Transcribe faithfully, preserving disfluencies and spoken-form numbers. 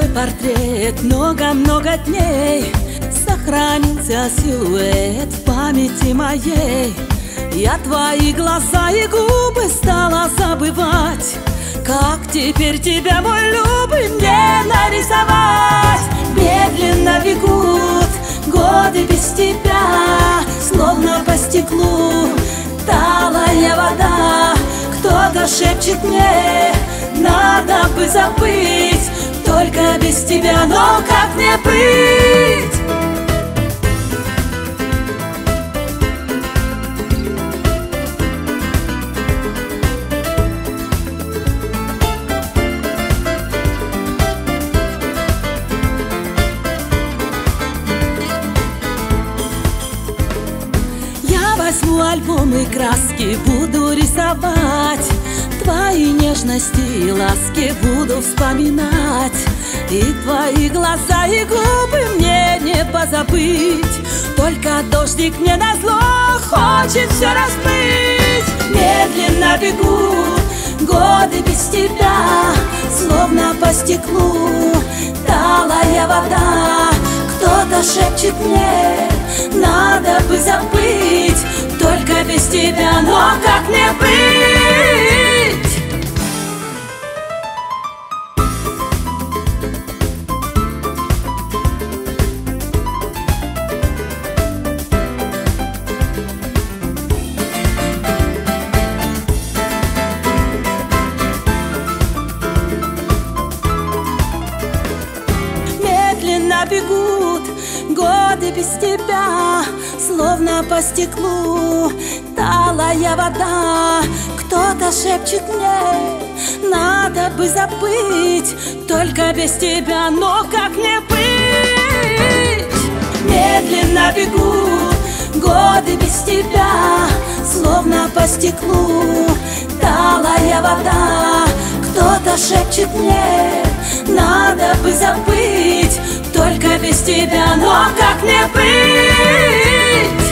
портрет много-много дней. Сохранился силуэт в памяти моей. Я твои глаза и губы стала забывать. Как теперь тебя, мой любый, мне нарисовать? Медленно бегут годы без тебя, словно по стеклу талая вода. Кто-то шепчет мне, надо бы забыть, только без тебя, но как мне быть? Возьму альбом и краски, буду рисовать. Твои нежности и ласки буду вспоминать. И твои глаза и губы мне не позабыть. Только дождик мне назло хочет все размыть. Медленно бегут годы без тебя, словно по стеклу талая вода. Кто-то шепчет мне, надо бы забыть, только без тебя, но как мне быть? Медленно бегут годы без тебя, словно по стеклу талая вода. Кто-то шепчет мне, надо бы забыть, только без тебя, но как мне быть? Медленно бегут годы без тебя, словно по стеклу талая вода. Кто-то шепчет мне, надо бы забыть, только без тебя, но как мне быть?